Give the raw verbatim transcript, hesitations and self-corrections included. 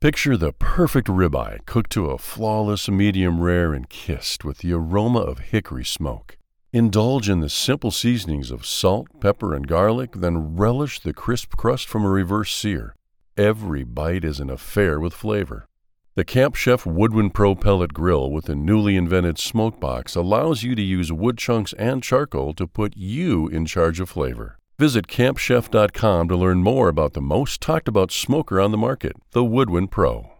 Picture the perfect ribeye cooked to a flawless medium rare and kissed with the aroma of hickory smoke. Indulge in the simple seasonings of salt, pepper, and garlic, then relish the crisp crust from a reverse sear. Every bite is an affair with flavor. The Camp Chef Woodwind Pro Pellet Grill with a newly invented smoke box allows you to use wood chunks and charcoal to put you in charge of flavor. Visit camp chef dot com to learn more about the most talked about smoker on the market, the Woodwind Pro.